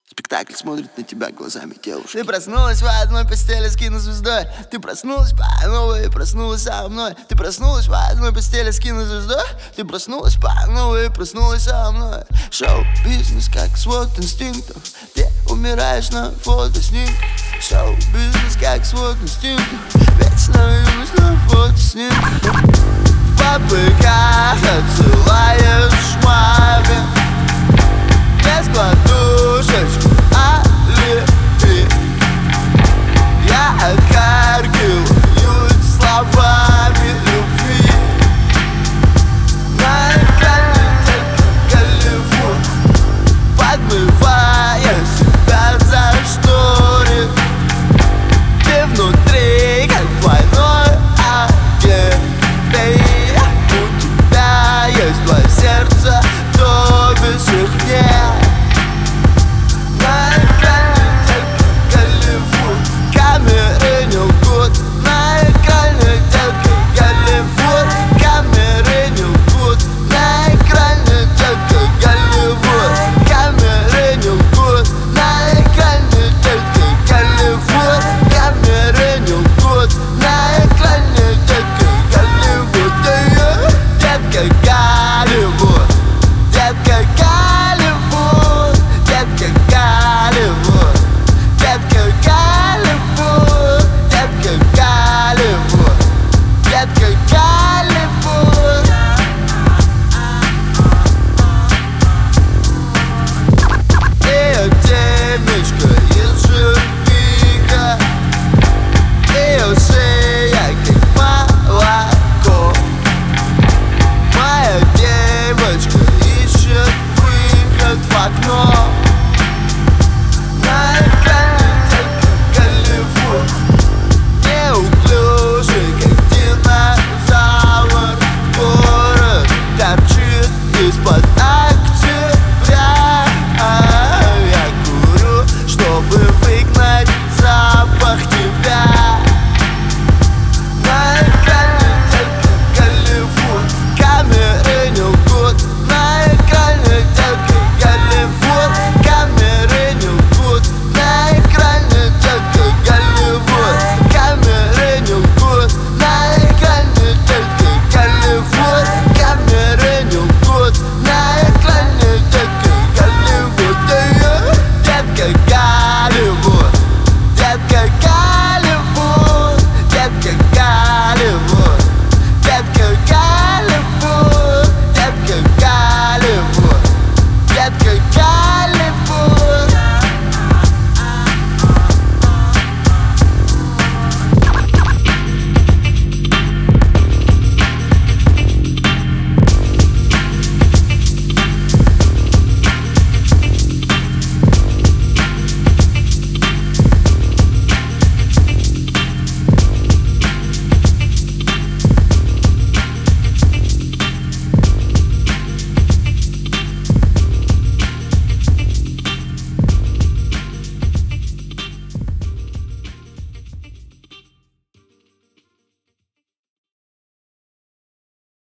Спектакль смотрит на тебя глазами девушки. Ты проснулась в одной постели с кинозвездой. Ты проснулась по новой, проснулась со мной. Ты проснулась в одной постели с кинозвездой. Ты проснулась по новой, проснулась со мной. Шоу-бизнес как свод инстинктов. Ты умираешь на фотоснимках. Шоу-бизнес как свод инстинктов. Вечно юность на фотоснимках. В попыхах отсылаешь маме без кладушечку.